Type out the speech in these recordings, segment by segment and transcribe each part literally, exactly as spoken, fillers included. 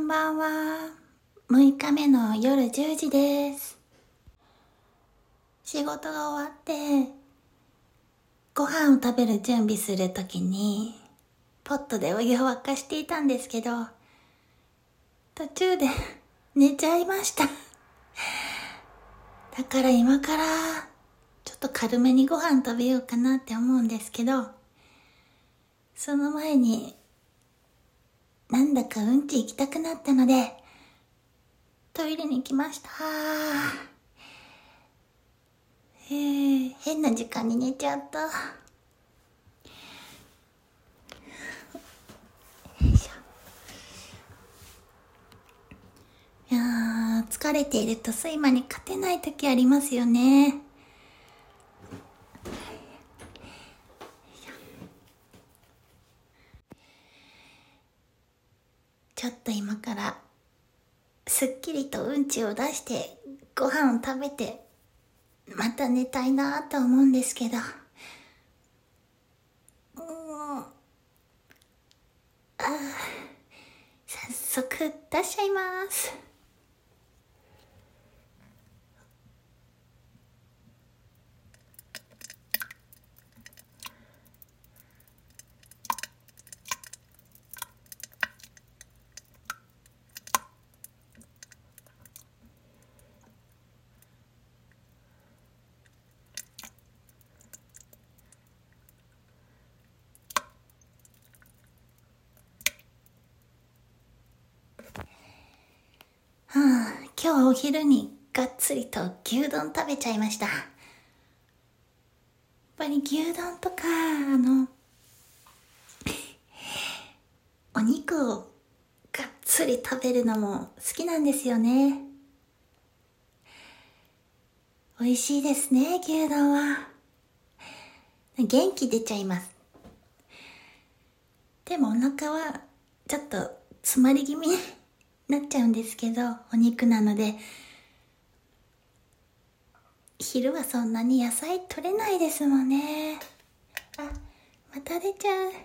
んばんは。むいかめの夜じゅうじです。仕事が終わってご飯を食べる準備するときにポットでお湯を沸かしていたんですけど、途中で寝ちゃいました。だから今からちょっと軽めにご飯食べようかなって思うんですけど、その前になんだかうんち行きたくなったのでトイレに来ました。えー、変な時間に寝ちゃった。よいしょ。いやー、疲れていると睡魔に勝てない時ありますよね。ちょっと今からすっきりとうんちを出してご飯を食べてまた寝たいなと思うんですけど、うーん、あー、早速出しちゃいます。はあ、今日お昼にがっつりと牛丼食べちゃいました。やっぱり牛丼とか、あの、お肉をがっつり食べるのも好きなんですよね。美味しいですね、牛丼は。元気出ちゃいます。でもお腹はちょっと詰まり気味になっちゃうんですけど、お肉なので。昼はそんなに野菜取れないですもんね。あ、また出ちゃう。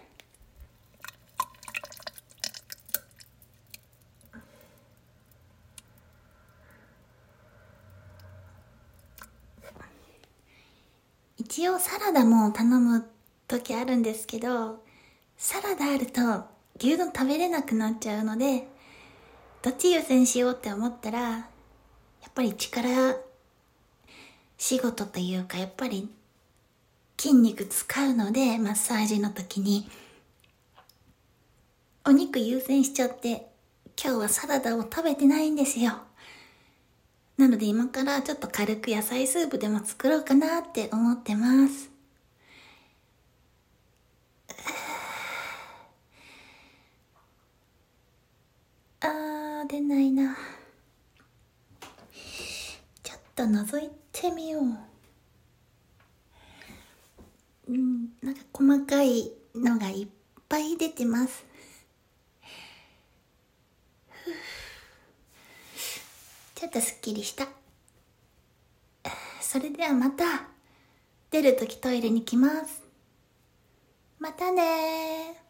一応サラダも頼む時あるんですけど、サラダあると牛丼食べれなくなっちゃうので、どっち優先しようって思ったら、やっぱり力仕事というか、やっぱり筋肉使うので、マッサージの時にお肉優先しちゃって、今日はサラダを食べてないんですよ。なので今からちょっと軽く野菜スープでも作ろうかなって思ってます。あー、出ないな。ちょっと覗いてみよう。うん、なんか細かいのがいっぱい出てます。ちょっとすっきりした。それではまた出るときトイレに来ます。またねー。